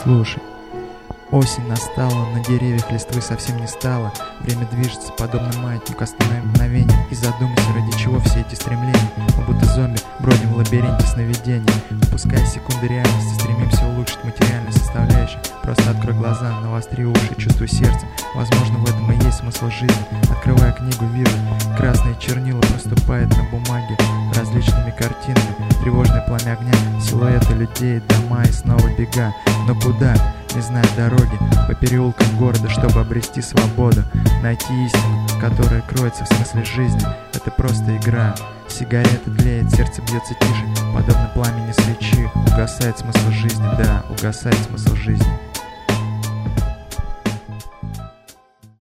Слушай, осень настала, на деревьях листвы совсем не стало. Время движется, подобно маятнику, останови мгновение и задумайся, ради чего все эти стремления. Мы будто зомби бродим в лабиринте сновидений, упуская секунды реальности, стремимся улучшить материальную составляющую. Просто открой глаза, навостри уши, чувствуй сердцем. Возможно, в этом и есть смысл жизни. Открывая книгу, вижу, красные чернила проступают на бумаге различными картинами. Тревожное пламя огня, силуэты людей, дома и снова бега. Но куда? Не знаю дороги по переулкам города, чтобы обрести свободу, найти истину, которая кроется в смысле жизни. Это просто игра. Сигарета тлеет, сердце бьется тише, подобно пламени свечи. Угасает смысл жизни, да, угасает смысл жизни.